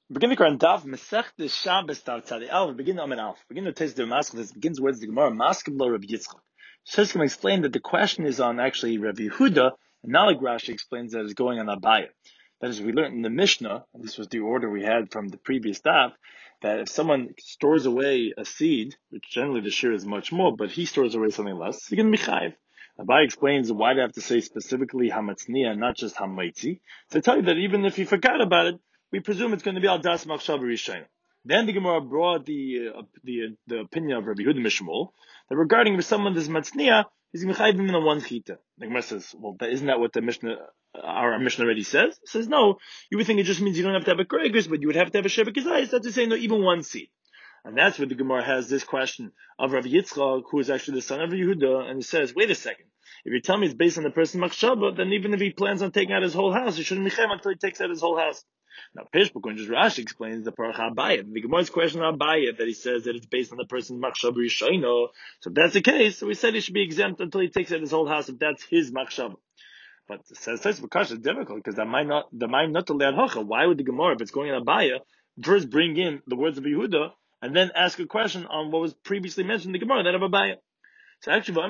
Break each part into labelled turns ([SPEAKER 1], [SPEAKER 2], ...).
[SPEAKER 1] Begin the Quran Daf Masech Shabbos Daf Tzadi Al. Begin Amen Alf. Begin to taste the mask. This begins words the Gemara Maskim Lo Rabbi Yitzchak. Sheskim can explain that the question is on actually Rabbi Yehuda, and now like Rashi explains that it's going on Abaya. That is, we learned in the Mishnah, and this was the order we had from the previous Daf, that if someone stores away a seed, which generally the share is much more, but he stores away something less, he can be chayiv. Abai explains why they have to say specifically hamatzniya, not just hamaitzi. So I tell you that even if he forgot about it, we presume it's going to be al das machshav rishayim. Then the Gemara brought the opinion of Rabbi Yehuda Mishmol that regarding someone that's matzniya, he's mechayiv him in a one chita. The Gemara says, well, isn't that what the Mishnah, our Mishnah already says? It says no. You would think it just means you don't have to have a gregus, but you would have to have a sheva kizayis. That's to say no, even one seed. And that's where the Gemara has this question of Rabbi Yitzchak, who is actually the son of Yehuda, and he says, wait a second. If you tell me it's based on the person machshava, then even if he plans on taking out his whole house, he shouldn't be mechayiv until he takes out his whole house. Now, Peshbuk, just Rashi explains the Parach Abaya. The Gemara's question on Abaya that he says that it's based on the person's machshava rishayno. So if that's the case, so we said he should be exempt until he takes out his whole house if that's his machshava. But it says Vakash is difficult because that might not to lead hocha. Why would the Gemara, if it's going on Abaya, first bring in the words of Yehuda and then ask a question on what was previously mentioned in the Gemara, that of Abaya? So actually,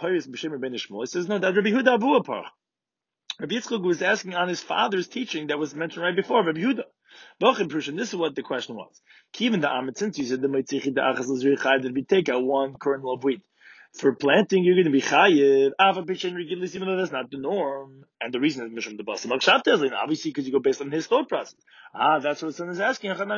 [SPEAKER 1] it says no, that Rabbi Yehuda Abu Parach. Rabbi Yitzchak was asking on his father's teaching that was mentioned right before, Rabbi Yehuda. This is what the question was. Even the Amit, since you said that we take out one kernel of wheat. For planting, you're going to be chayiv, even though that's not the norm. And the reason is Mishum the Basim obviously because you go based on his thought process. That's what the son is asking. If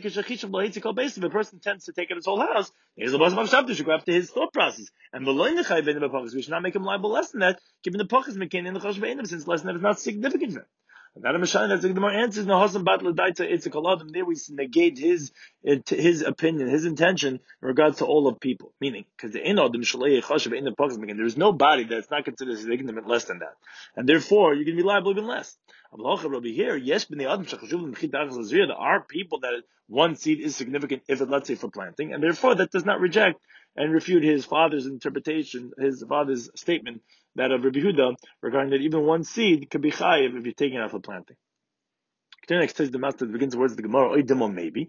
[SPEAKER 1] a person tends to take out his whole house, here's the Basim Akshavta should go after his thought process. And we should not make him liable less than that, given the Pachas Mekin in the Chosh Beinim, since less than that is not significant for him. And that that's the Gemara answers no Hasan Batla Daita Itzikaladim. There we negate his opinion, his intention in regards to all of people. Meaning, because the Inodim Shalei Chashav in the Pachas Mekin, there is no body that's not considered significant less than that. And therefore you can be liable even less. Here, yes, there are people that one seed is significant if it, let's say, for planting, and therefore that does not reject and refute his father's interpretation, his father's statement that of Rabbi Yehuda regarding that even one seed could be chayiv if you're taking it out for planting. The next says the master begins the words of the Gemara, maybe.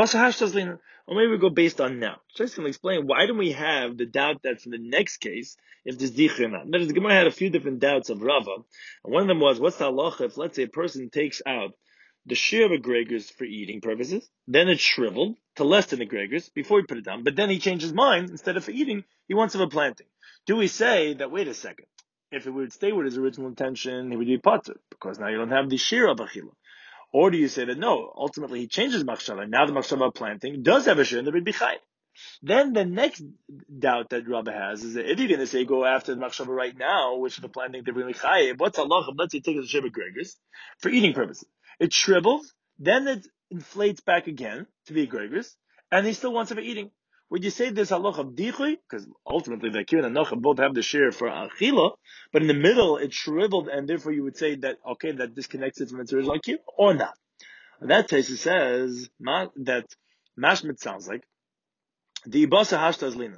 [SPEAKER 1] Or maybe we go based on now. Just going to explain why don't we have the doubt that's in the next case if there's dichri or not. That is, the Gemara had a few different doubts of Rava. And one of them was, what's the halacha if, let's say, a person takes out the shear of egregors for eating purposes, then it's shriveled to less than egregors before he put it down, but then he changed his mind, instead of for eating, he wants it for planting. Do we say that, wait a second, if it would stay with his original intention, he would be potter, because now you don't have the shear of achila? Or do you say that no, ultimately he changes machshava, now the machshava of planting does have a shear, and there would be chayiv? Then the next doubt that Rabbi has is that if you're going to say go after the machshava right now, which is the planting, they're really chayiv, what's Allah? Let's say take the shear of egregors for eating purposes. It shrivels, then it inflates back again to be egregors, and he still wants it for eating. Would you say this halach of dichui? Because ultimately the akira and nocha both have the share for achila, but in the middle it shriveled, and therefore you would say that, okay, that disconnects it from its original akira, or not. In that case, it says that mashmit sounds like the ibasa hashtaz lina.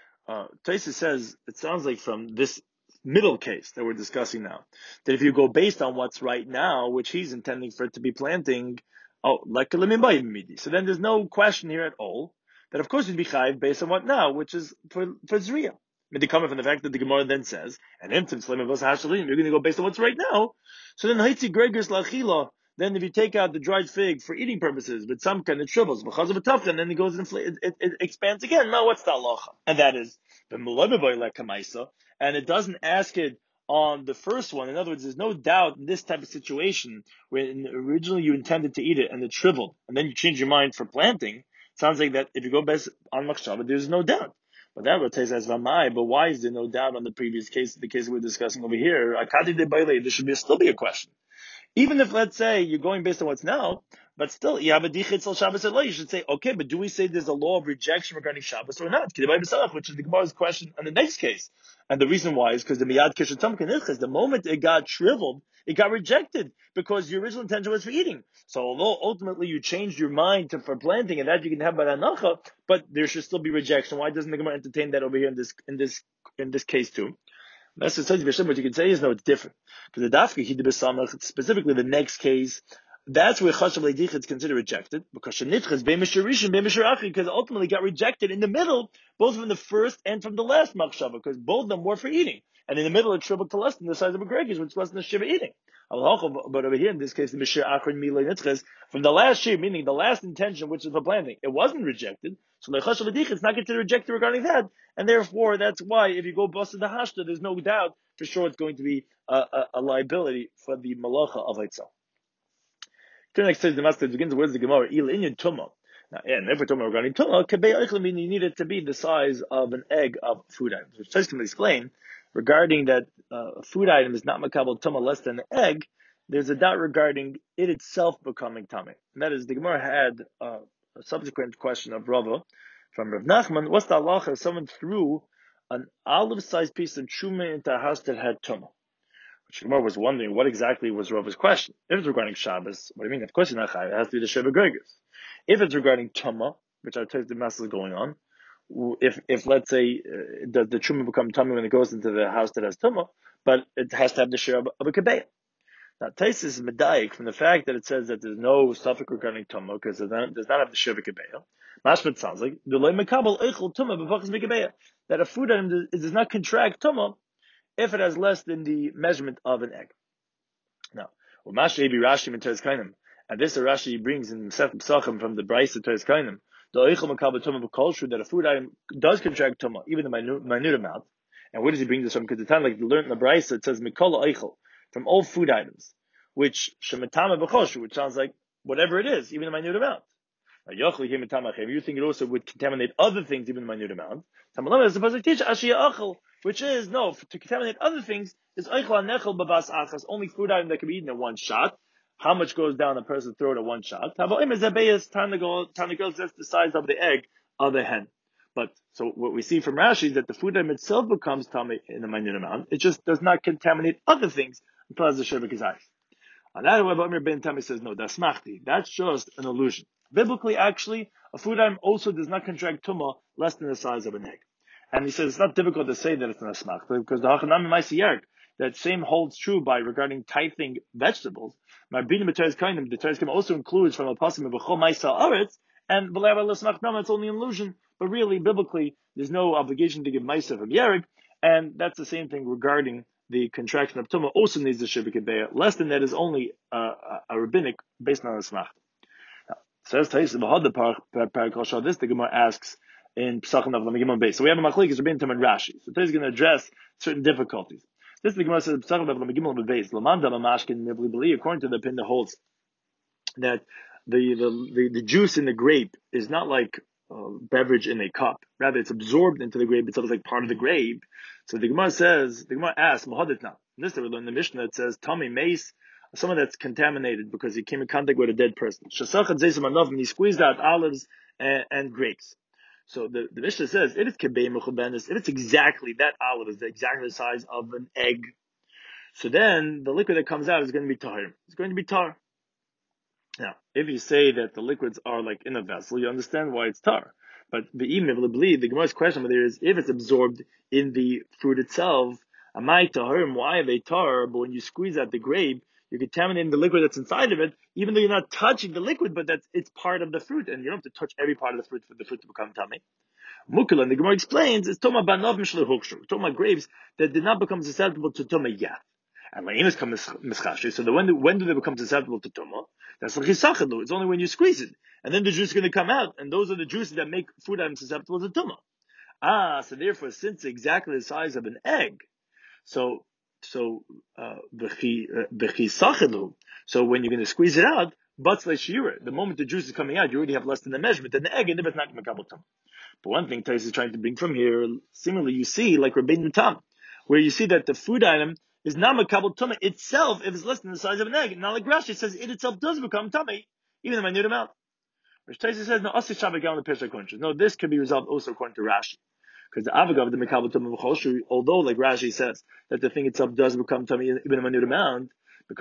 [SPEAKER 1] Taisa says it sounds like from this middle case that we're discussing now, that if you go based on what's right now, which he's intending for it to be planting, so then there's no question here at all that of course you'd be chayiv based on what now, which is for zriya. They come from the fact that the Gemara then says, and you're going to go based on what's right now. So then haitzi gregors lachila. Then if you take out the dried fig for eating purposes, but some kind it shrivels, because of a tafka, then it goes and it expands again. Now what's the halacha? And that is the mulevavoy lekamaisa, and it doesn't ask it on the first one. In other words, there's no doubt in this type of situation when originally you intended to eat it and it shriveled, and then you change your mind for planting. It sounds like that if you go based on machshava, there's no doubt. But that would say as v'amai. But why is there no doubt on the previous case, the case we're discussing over here? Akadi de baile. There should still be a question. Even if, let's say, you're going based on what's now, but still, you have a dichit al Shabbos eloi, you should say, okay, but do we say there's a law of rejection regarding Shabbos or not? Which is the Gemara's question on the next case. And the reason why is because the miyad kishatam kenichas, the moment it got shriveled, it got rejected because your original intention was for eating. So although ultimately you changed your mind for planting, and that you can have by anacha, but there should still be rejection. Why doesn't the Gemara entertain that over here in this case too? That's what you can say is no, it's different. Because the dafka he did specifically the next case that's where chashav leidich is considered rejected, because shenitchas be'mishur rishon be'mishur achi, because ultimately got rejected in the middle, both from the first and from the last machshava, because both of them were for eating, and in the middle it's shriveled to less than the size of a gregish, which wasn't the shiva eating. But over here in this case, the mishur achrin milay nitzches, from the last shiv, meaning the last intention, which is for planting, it wasn't rejected. So lechashav leidich it's not considered rejected regarding that, and therefore that's why if you go busted the hashta, there's no doubt for sure it's going to be a liability for the malacha of itself. Next says the master begins words the Gemara il inyan tuma. Now, and if we're talking regarding tuma, kabei oichel mean you need it to be the size of an egg of food items. Which Tosfos can explain regarding that a food item is not makabel tuma less than an egg. There's a doubt regarding it itself becoming tummy. And that is the Gemara had a subsequent question of Rava from Rav Nachman. What's the halacha if someone threw an olive-sized piece of truma into a house that had tuma? Gemara was wondering what exactly was Rava's question. If it's regarding Shabbos, what do you mean? Of course, you're not chayav. It has to be the Sheva Gregus. If it's regarding Tumah, which I tell you the mess is going on, if let's say the Truma become Tumah when it goes into the house that has Tumah, but it has to have the share of a Kebeya. Now, Tais is medayik from the fact that it says that there's no suffix regarding Tumah because it does not have the share of a Kebeya. Mashmat sounds like that a food item does not contract Tumah if it has less than the measurement of an egg. Now, and this Rashi brings in Masechet Pesachim from the Brayso Teres Kainim, that a food item does contract tumah, even the minute amount. And where does he bring this from? Because the time, like we learned in the Brayso, it says Mikola Eichel, from all food items, which shematama b'choshu, which sounds like whatever it is, even the minute amount. You think it also would contaminate other things, even the minute amount. Is supposed to teach Ashia Achel, which is, no, to contaminate other things, is Eichel Nechel Babas Achas, only food item that can be eaten in one shot. How much goes down a person's throat at one shot? That's the size of the egg of the hen. But, so what we see from Rashi is that the food item itself becomes tummy in a minute amount. It just does not contaminate other things until it has the Sheva Kizayis. On that, however, Amir Ben Tami says, no, that's machti. That's just an illusion. Biblically, actually, a food item also does not contract tumah less than the size of an egg. And he says it's not difficult to say that it's not a smach, because the Hachanami Maisi Yerk, that same holds true by regarding tithing vegetables. Marbina B'Teres Kainim, the Teres Kainim also includes from a pasuk of B'chol Maisa Aretz, and B'le'ava L'Smach Nama, it's only an illusion, but really, biblically, there's no obligation to give Maisa from Yerek, and that's the same thing regarding the contraction of Tumah, also needs the Shivik Beya. Less than that is only a rabbinic based on a Smach. Says Tais Bahad the Parakal this the Gemara asks in Pesachim of Lamigimon base. So we have a Machlekes Rabbein Tam and Rashi. So Tais is going to address certain difficulties. This the Gemara says Pesachim of Lamigimon base. Lamanda Mamashkin Nibli, according to the opinion that holds that the juice in the grape is not like beverage in a cup. Rather, it's absorbed into the grape itself. It's like part of the grape. So the Gemara asks Mahaditna. This we learn in the Mishnah. It says Tommy Mace, someone that's contaminated because he came in contact with a dead person. And he squeezed out olives and grapes. So the Mishnah says, it is kebei mechubenis, if it's exactly, that olive is exactly the size of an egg. So then, the liquid that comes out is going to be tar. It's going to be tar. Now, if you say that the liquids are like in a vessel, you understand why it's tar. But the Gemara's question there is, if it's absorbed in the fruit itself, amai taharim, why are they tar? But when you squeeze out the grape, you're contaminating the liquid that's inside of it, even though you're not touching the liquid, but it's part of the fruit, and you don't have to touch every part of the fruit for the fruit to become tummy. Mukila, and the Gemara explains, it's toma banav mishlo hukshu, toma grapes that did not become susceptible to toma yet. And la'inis come mischashi, so when do they become susceptible to toma? That's l'chisachadu, it's only when you squeeze it. And then the juice is going to come out, and those are the juices that make food items susceptible to toma. So therefore, since it's exactly the size of an egg, so when you're going to squeeze it out, the moment the juice is coming out, you already have less than the measurement, and the egg, and if it's not makabel tum. But one thing Tais is trying to bring from here, similarly, you see, like Rabbeinu Tam, where you see that the food item is not makabel tum itself if it's less than the size of an egg. Now, like Rashi says, it itself does become tummy, even in a minute amount. Which Tais says, no, this can be resolved also according to Rashi. Because the Avagav, the Mekabel Tumah V'choshu, although, like Rashi says, that the thing itself does become tummy even a minute amount, but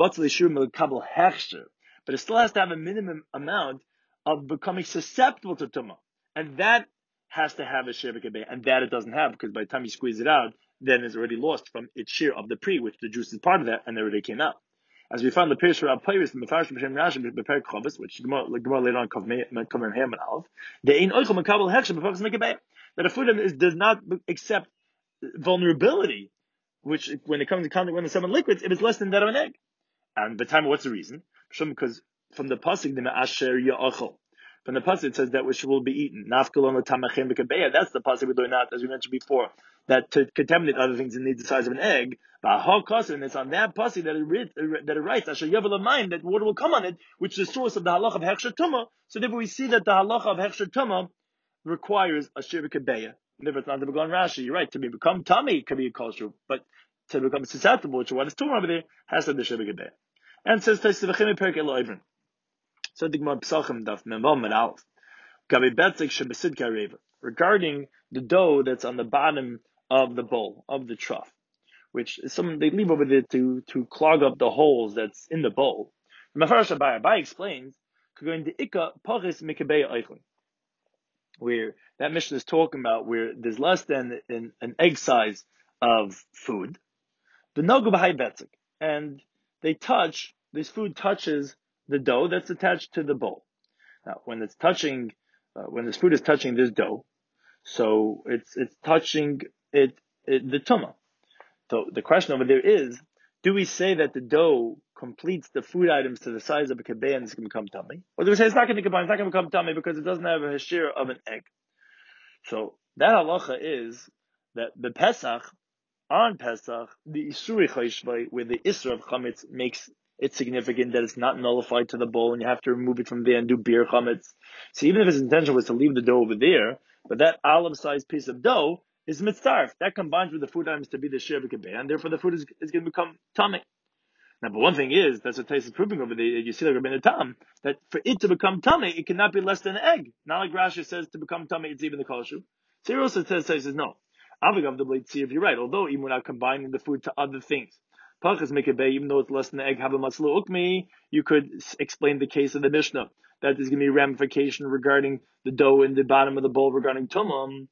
[SPEAKER 1] it still has to have a minimum amount of becoming susceptible to tumah. And that has to have a shir b'kebei, and that it doesn't have, because by the time you squeeze it out, then it's already lost from its share of the pre, which the juice is part of that, and it already came out. as we found the Pirish Rav Peiris and the Mefarish B'Shem Rashi B'Perek Chavis, which Gemara later on Kavim Ham and Aleph, the Ein Oichel Makabel Hechsher B'Pachas Mikabeh, that a food does not accept vulnerability, which when it comes to contact with seven liquids, if it's less than that of an egg. And the time, what's the reason? Because from the pasuk, the Asher Ya'achol. From the pasuk, it says that which will be eaten. Nafkalon Tamachem B'Kabeya. That's the pasuk we're doing out, as we mentioned before, that to contaminate other things it needs the size of an egg. And it's on that pasuk that it writes Asher Yavel mind that water will come on it, which is the source of the halach of Hechsher Tumah. So therefore, we see that the halach of Hechsher Tumah requires a Shir B'Kabeya. Never, it's not to become Rashi. You're right. To become tummy, it could be a kosher, but to become susceptible, which is what is tumor over there, has to be the Shir B'Kabeya. And it says Taisivachim Perek Elo Ibrin. So the Gemara Pesachim Daf Memam and Aleph. Gabi Betzik Shebesid Kareva. Regarding the dough that's on the bottom of the bowl, of the trough, which is something they leave over there to clog up the holes that's in the bowl. Mefarish Abai explains, going to Ika Pachis Mikabeya Eichlin, where that mission is talking about where there's less than an egg size of food. The Nogu B'Hai Betzik. And this food touches the dough that's attached to the bowl. Now, when this food is touching this dough, so it's touching the tumah. So the question over there is, do we say that the dough completes the food items to the size of a kabeh and it's going to become tummy? Or do we say it's not going to become tummy because it doesn't have a hashir of an egg? So that halacha is that the Pesach, on Pesach, the Isuri Chayshvai, where the Isra of Chametz makes it significant that it's not nullified to the bowl and you have to remove it from there and do beer Chametz. So even if his intention was to leave the dough over there, but that olive-sized piece of dough is mitzarf. That combines with the food items to be the Shir B'Kabeh, and therefore the food is going to become tummy. Now, but one thing is, that's what Tais is proving over there, you see like Rabbeinu Tam, that for it to become tummy, it cannot be less than an egg. Not like Rashi says to become tummy, it's even the kosher. So here also says no. Avigav the blade, see if you're right, although even without combining the food to other things. Pachas Mikabeh, even though it's less than an egg, have a matzlo ukmi, you could explain the case of the Mishnah, that there's going to be ramification regarding the dough in the bottom of the bowl regarding tumam.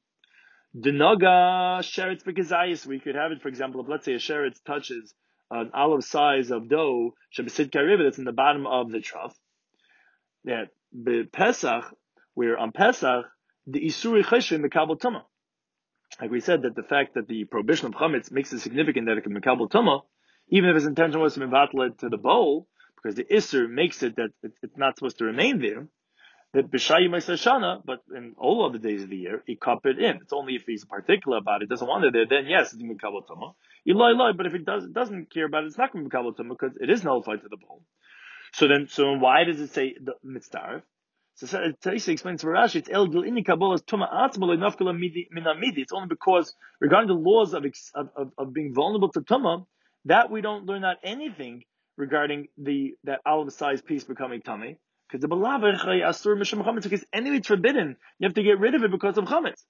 [SPEAKER 1] Denoga sheretz b'kazayis, we could have it, for example, if let's say a sheretz touches an olive size of dough, shebesid kariva, that's in the bottom of the trough. That the Pesach, where on Pesach, the Isuri Cheshin, the Kabul Tumah. Like we said, that the fact that the prohibition of Chametz makes it significant that it can be Kabul Tumah, even if his intention was to mevatel it to the bowl, because the Isur makes it that it's not supposed to remain there, that B'Shayi Shana, but in all other days of the year, he cup it in. It's only if he's particular about it, doesn't want it there, then yes, it's going to be Kabul Tumah. Eloi, but if it doesn't care about it, it's not going to be Kabul Tumah because it is nullified to the bowl. So why does it say the mitzvah? So Taisa explains to Rashi, it's el gil inni kabbalas tuma atzma nafkala minamidi. It's only because regarding the laws of being vulnerable to tuma, that we don't learn out anything regarding that olive-sized piece becoming tummy. Because the balavach asur mishum chametz, because anyway it's forbidden. You have to get rid of it because of chametz.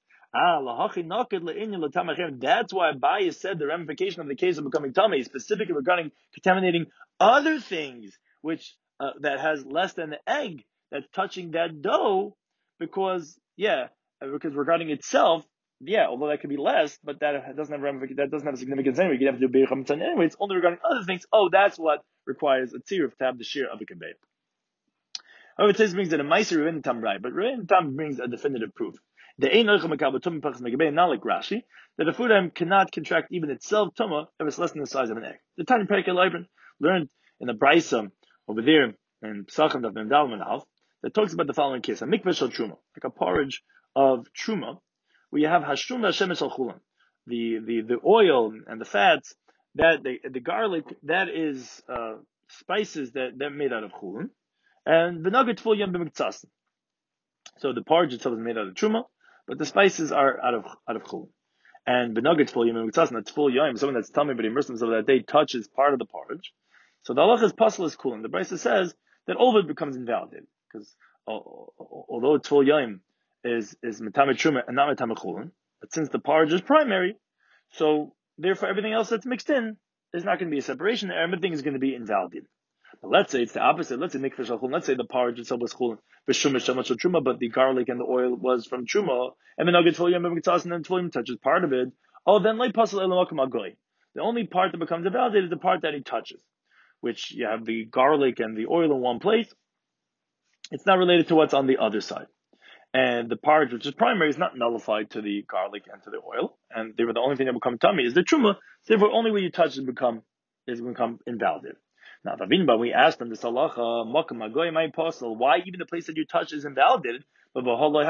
[SPEAKER 1] That's why Abaye said the ramification of the case of becoming tummy, specifically regarding contaminating other things, which that has less than the egg that's touching that dough, because regarding itself, although that could be less, but that doesn't have a significance anyway. You have to do beir chametz anyway. It's only regarding other things. Oh, that's what requires a tziruf to have the shear of a kabeh. However, Tzitz brings that a meiser Rebbeinu Tam right, but Rebbeinu Tam brings a definitive proof. The ein oichel makabel tumah pachas mikabeh, not like Rashi, that a food item cannot contract even itself tumah if it's less than the size of an egg. The Tanya Perek Elo learned in the Brisa over there in Pesachim Daf Mem Daled Amud Aleph that talks about the following case: a mikveh shel truma, like a porridge of truma, where you have hashum shemesh al chulan, the oil and the fats, that the garlic, that is spices that they're made out of chulan, and the nugget full yom b'miktsas. So the porridge itself is made out of truma, but the spices are out of chulin. And the nuggets full yom b'miktsas, that's full yom, someone that's tummy but immersed themselves that day touches part of the porridge. So the halach is pasul is chulin. The Brisa says that all of it becomes invalidated because although it's full yom is metame truma and not metame chulin, but since the porridge is primary, so therefore everything else that's mixed in is not going to be a separation. Everything is going to be invalidated. But let's say it's the opposite. Let's say mikveh shel chulin. Let's say the porridge itself was chulin, truma, but the garlic and the oil was from truma, and the nugget full yom b'miktsas, and then full yom touches part of it. Oh, then lay pasul elamakam agoy. The only part that becomes invalidated is the part that he touches. which you have the garlic and the oil in one place, it's not related to what's on the other side. And the porridge, which is primary, is not nullified to the garlic and to the oil. And therefore, the only thing that will become tummy is the truma. Therefore, only when you touch it become invalidated. Now, Davinba, we asked them this halacha, makam agoy my apostle, why even the place that you touch is invalidated, but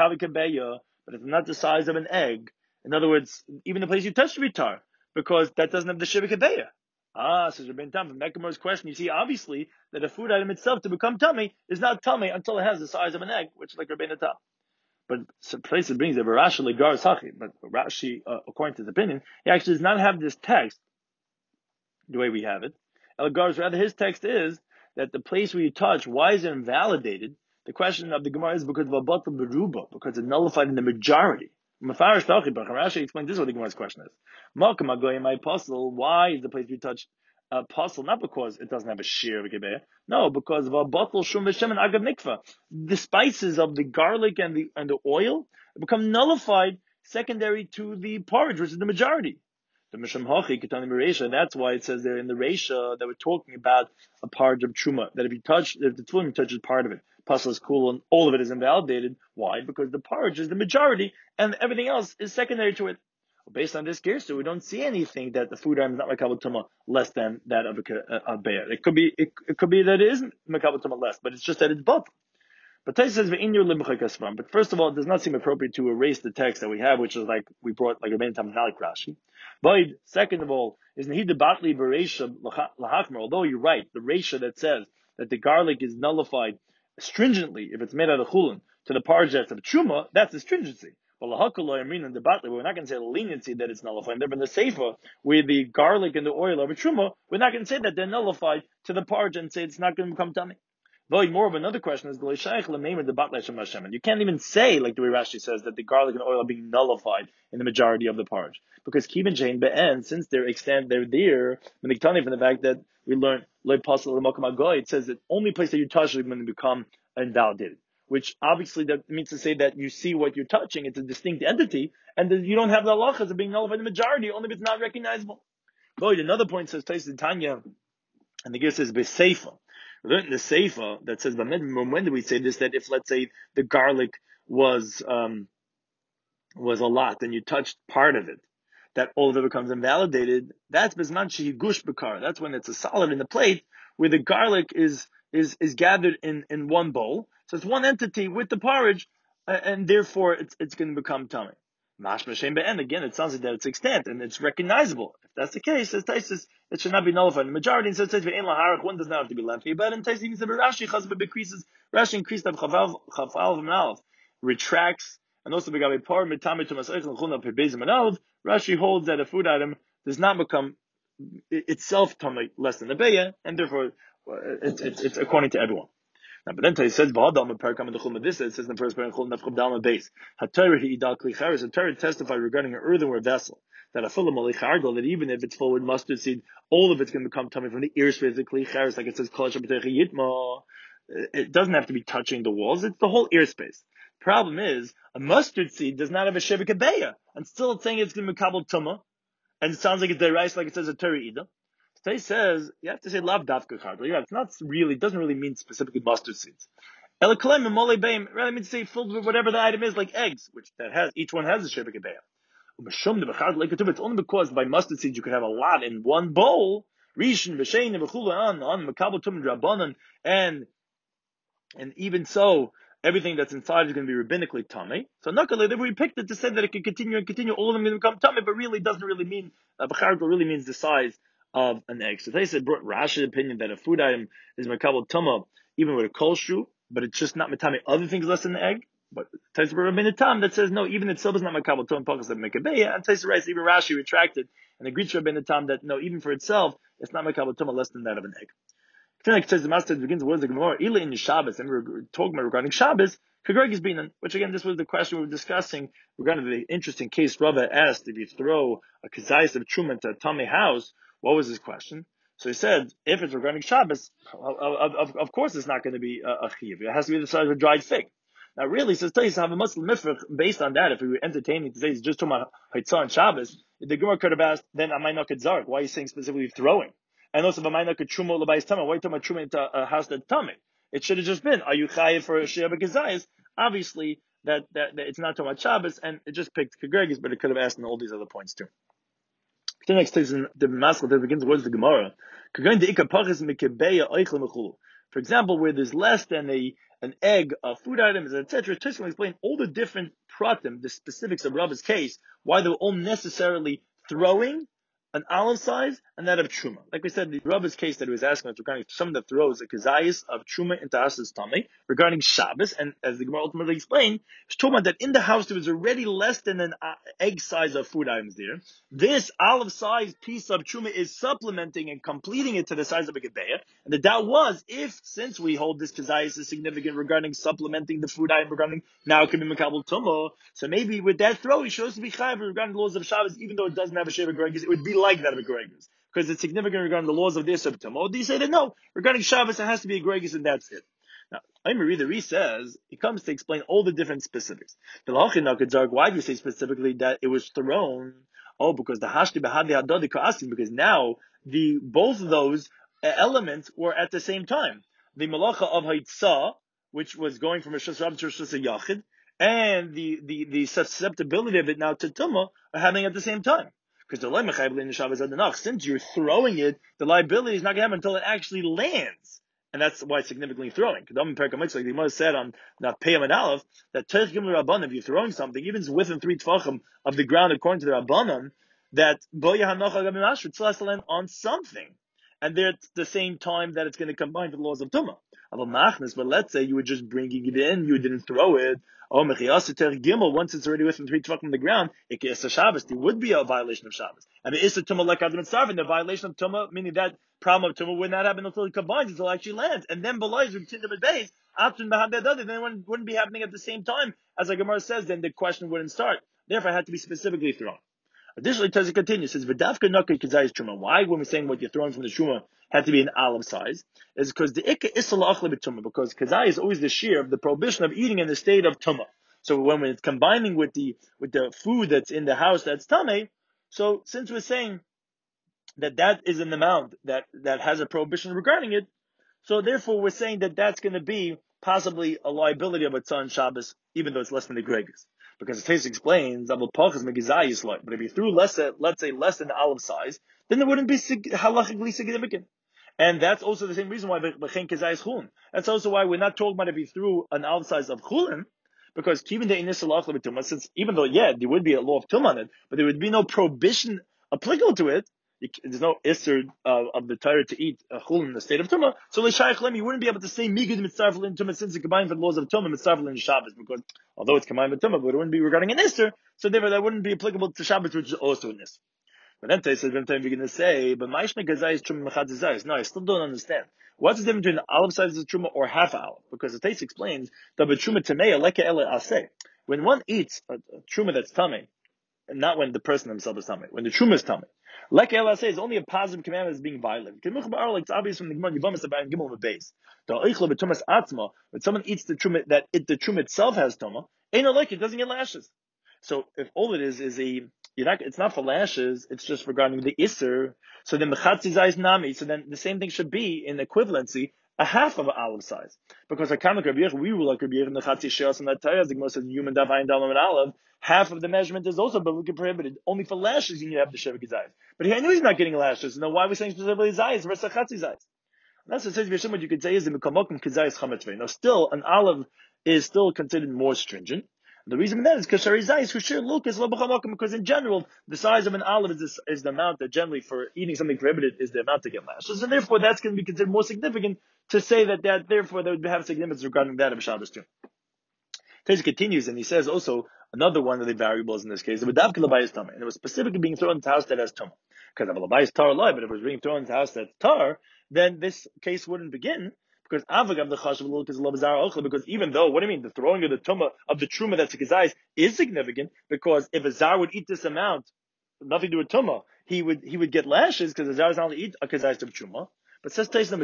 [SPEAKER 1] it's not the size of an egg. In other words, even the place you touch should be tar, because that doesn't have the shiva kebeya. Says Rabbein Tam, from Mechamer's question, you see obviously that a food item itself to become tummy is not tummy until it has the size of an egg, which is like Rabbein Tam. But some places brings it, Rashi legar sachi. But Rashi, according to his opinion, he actually does not have this text the way we have it. Elgar's rather his text is that the place where you touch, why is it invalidated? The question of the Gemara is because of a batal beruba, because it's nullified in the majority. Rashi explains this is what the Gemara's question is. Malkam agoy my apostle, why is the place you touch apostle? Not because it doesn't have a shear of a no, because of a batal shum v'shem and agav mikvah. The spices of the garlic and the oil become nullified secondary to the porridge, which is the majority. The Misham Hachi Ketani Reisha, that's why it says there in the Reisha that we're talking about a porridge of Truma, that if the tefillin touches part of it, Pasal is cool and all of it is invalidated. Why? Because the porridge is the majority and everything else is secondary to it. Well, based on this girsa, we don't see anything that the food item is not Makabal Tuma less than that of a bear. It could be that it isn't Makabal Tuma less, but it's just that it's both. But Tais says, but first of all, it does not seem appropriate to erase the text that we have, which is like we brought like Rabbein Tam Nalik Rashi. But second of all, is Nahid Batli Bereisha Lahachmer, although you're right, the Reisha that says that the garlic is nullified stringently if it's made out of chulin to the porridge of Truma, that's the stringency. But Lahakalo Yamrin and the Batli, we're not going to say the leniency that it's nullified. Therefore, in the Seifa, where the garlic and the oil of a Truma, we're not going to say that they're nullified to the porridge and say it's not going to become tummy. More of another question is you can't even say, like the way Rashi says, that the garlic and oil are being nullified in the majority of the porridge. Because Kibin Chain Be'en, since they're there, from the fact that we learned it says that only place that you touch is going to become invalidated. Which obviously that means to say that you see what you're touching, it's a distinct entity, and that you don't have the halachas of being nullified in the majority, only if it's not recognizable. Another point says Tais Tanya, and the Gemara says Beseifa. We learned in the Seifa that says, when did we say this? That if, let's say, the garlic was a lot, and you touched part of it, that all of it becomes invalidated. That's Bisman Shehi Gush Bakar. That's when it's a solid in the plate, where the garlic is gathered in one bowl. So it's one entity with the porridge, and therefore it's going to become tummy. Mashma Shem Be'en, again, it sounds like that it's extant and it's recognizable. If that's the case, says Taisus, it should not be nullified. The majority, and so it says, one does not have to be lengthy. But in Taisus, even said, Rashi increases, Rashi increased of Chaval from Aleph, retracts, and also Begabe Par, Mitame to Masayich, and Chuna Pebezim and Aleph. Rashi holds that a food item does not become itself tummy less than the Beya, and therefore it's according to everyone. Now, but then it says, this it says in the first paragraph, base. The Torah testified regarding an earthenware vessel that that even if it's full with mustard seed, all of it's going to become tummy from the ears physically, like it says, it doesn't have to be touching the walls, it's the whole ear space. Problem is, a mustard seed does not have a sheva kebeya, and still it's saying it's going to be kabel tumah, and it sounds like it's derais, like it says a Torah ida. He says you have to say lav dafka chardal. Yeah, it's not really, it doesn't really mean specifically mustard seeds. Elakalem and mole beim rather means to say filled with whatever the item is, like eggs, which that has each one has a sheva kebeya. It's only because by mustard seeds you could have a lot in one bowl. Rishon v'shein v'chula on makabel tum drabanan, and even so, everything that's inside is going to be rabbinically tummy. So nakale, we picked it to say that it can continue and continue, all of them going to become tummy, but really it doesn't really mean b'chardal really means the size of an egg. So they said brought Rashi's opinion that a food item is makabel tumah even with a kol shu, but it's just not matame other things less than the egg. But Taisa Rabbeinu Tam that says no, even itself is not makabel tumah pakas of mekabeya. And Taisa writes even Rashi retracted and agreed to Rabbeinu Tam that no, even for itself it's not makabel tumah less than that of an egg. Like it says the master begins the words of the Gemara, Ila in Shabbos, and we're talking about regarding Shabbos, Kagreg is binan, which again, this was the question we were discussing regarding the interesting case Rava asked, if you throw a kazayis of truma into a tummy house, what was his question? So he said, if it's regarding Shabbos, of course it's not going to be a chiv. It has to be the size of a dried fig. Now really, says Tais have a Muslim mifrach based on that. If we were entertaining to say it's just talking about Haitzah and Shabbos, the Gemara could have asked, then I might not get zark. Why are you saying specifically throwing? And also, V'mayna Truma L'bayis Tamei. Why talking about Truma into a house that's Tamei? It should have just been, are you chayiv for a Shia B'Gazayis? Obviously, that it's not talking about Shabbos, and it just picked Kagregis, but it could have asked in all these other points too. The next is in the Maskell that begins words of the Gemara. For example, where there's less than an egg of food items, etc., Tuscan will explain all the different pratim, the specifics of Rabba's case, why they were all necessarily throwing an olive size and that of truma. Like we said, the Rabba's case that he was asking us regarding someone that throws a kazayis of truma into As's tummy regarding Shabbos, and as the Gemara ultimately explained, it's talking about that in the house there was already less than an egg size of food items there. This olive size piece of truma is supplementing and completing it to the size of a gebeya. And the doubt was, since we hold this kazayis is significant regarding supplementing the food item regarding now it can be mekabel tumah, so maybe with that throw he shows to be chayav regarding the laws of Shabbos, even though it doesn't have a sheva gregis, it would be like that of a gregis, because it's significant regarding the laws of this of tumah. They say that no, regarding Shabbos it has to be a gregis and that's it. Now, the Re says, he comes to explain all the different specifics. Why do you say specifically that it was thrown? Oh, because the hashti behadi hadadi ka'asim, because now both of those elements were at the same time. The malacha of haitzah, which was going from a Rosh Hashanah to Rosh Hashanah, and the susceptibility of it now to tumah are happening at the same time. Because since you're throwing it, the liability is not going to happen until it actually lands. And that's why it's significantly throwing. Like the Gemara said on Peyam and Aleph, that if you're throwing something, even within 3 tvachim of the ground, according to the Rabbanan, that it still has to land on something. And they're at the same time that it's going to combine with the laws of Tumah. But let's say you were just bringing it in, you didn't throw it. Once it's already within 3 tvachim of the ground, it's a Shabbos. There would be a violation of Shabbos. And the Issa Tumah like Adam Sarvin, the violation of Tumah, meaning that problem of Tumah would not happen until it combines, until it actually lands. And then Belize would continue with base, then it wouldn't be happening at the same time. As the Gemara says, then the question wouldn't start. Therefore, it had to be specifically thrown. Additionally, Tezi continues, says, V'davka nokei kazayis truma. Why, when we're saying what you're throwing from the truma had to be an olive size, is because the ikka issa la'achli b'tumah, because kazay is always the shear of the prohibition of eating in the state of tumah. So when it's combining with the food that's in the house that's tameh, so since we're saying that is an amount that has a prohibition regarding it, so therefore we're saying that that's going to be possibly a liability of a tzon Shabbos, even though it's less than the gregas. Because the Teisus explains, but if you threw let's say less than the olive size, then it wouldn't be halachically significant. And that's also the same reason why b'chein kezai is chulin. That's also why we're not talking about if you threw an olive size of chulin, because even the initial b'tumah, since even though there would be a law of tum on it, but there would be no prohibition applicable to it. There's no isser of the Torah to eat chulin in the state of tumah. So l'shayich lem, you wouldn't be able to say migid mitzarfel in tumah since it's combined with the laws of tumah mitzarfel in Shabbos, because although it's combined with tumah, but it wouldn't be regarding an isser, so therefore that wouldn't be applicable to Shabbos, which is also an isser. But then Tei says, we're going to say, but ma'ishme gazai is truma mechad zayis. No, I still don't understand. What's the difference between an olive size of truma or half olive? Because the Tei explains that the truma tameya leke ele aseh. When one eats a truma that's tamei, and not when the person himself is tamei, when the truma is tamei, leke ele aseh is only a positive commandment that's being violated. It's obvious from the Gemara Yevamos about Gimel on the base. The oichle b'tumas atzma, when someone eats the truma the truma itself has tuma, ain't no like it doesn't get lashes. So if all it is it's not for lashes, it's just regarding the Isser. So then Mechatzi Zayis Nami, so then the same thing should be in equivalency, a half of an olive size. Because we rule like Rabbi Yech, Mechatzi Sheos and that Torah, the Gemara says, human Davayin Dalam and Olive, half of the measurement is also biblically prohibited. Only for lashes you need to have the Shevik Zayis. But he knew he's not getting lashes, so then why are we saying specifically Zayis versus Chatzi Zayis? That's what says, what you could say is the Mekamokim Kazayis Chametzvei. Now still, an olive is still considered more stringent. The reason for that is because in general, the size of an olive is the amount that generally for eating something prohibited is the amount to get lashes. And therefore that's going to be considered more significant to say that therefore they would have significance regarding that of Shabbos too. Teisus continues and he says also another one of the variables in this case, and it was specifically being thrown into the house that has tumah. Because if a tar alive, but if it was being thrown into the house that's tar, then this case wouldn't begin. Because even though, what do you mean, the throwing of the tumah of the truma that's a kazais is significant, because if a zar would eat this amount, nothing to do with tumah, he would get lashes because the zar is not only eat a kazais of truma. But says that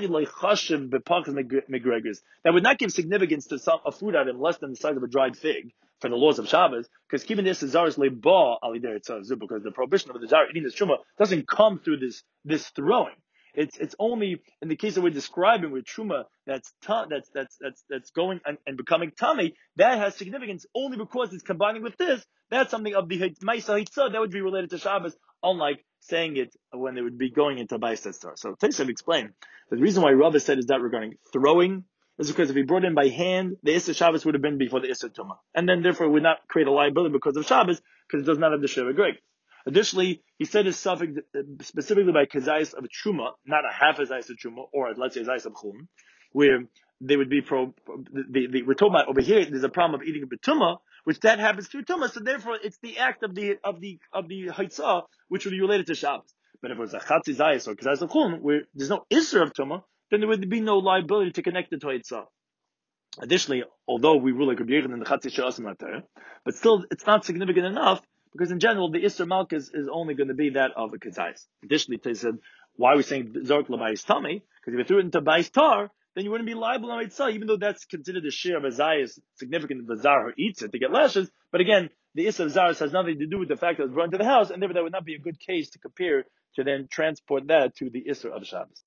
[SPEAKER 1] would not give significance to a food item less than the size of a dried fig for the laws of Shabbos, because keeping this zar is leba alider, because the prohibition of the zar eating this truma doesn't come through this throwing. It's only in the case that we're describing with truma that's going and becoming tummy, that has significance only because it's combining with this. That's something of the Maisa Hitzah that would be related to Shabbos, unlike saying it when they would be going into Baisa Star. So Tosfos explained that the reason why Rava said is that regarding throwing is because if he brought in by hand, the Issa Shabbos would have been before the Issa Tumah. And then therefore it would not create a liability because of Shabbos, because it does not have the Sheva Greg. Additionally, he said his suffix specifically by Kazayas of Truma, not a half Kazayas of Truma, or let's say Kazayas of Chum, where they would be we're talking about over here, there's a problem of eating a betuma, which that happens through Tumah, so therefore it's the act of the Haitzah, which would be related to Shabbos. But if it was a Chatzi Zayas or Kazayas of Chum, where there's no Isser of Tumah, then there would be no liability to connect it to Haitzah. Additionally, although we rule like Rabbi Yechon in the Chatzi She'asim Later, but still it's not significant enough, because in general, the Isser Malchus is only going to be that of a Ketzais. Additionally, they said, why are we saying Zark L'Bayis Tami? Because if you threw it into Bayis Tar, then you wouldn't be liable on Eitzah, even though that's considered a share of a Zayas, significant if the Zar eats it to get lashes. But again, the Isser of Zaras has nothing to do with the fact that it was brought into the house, and therefore that would not be a good case to compare to then transport that to the Isser of Shabbos.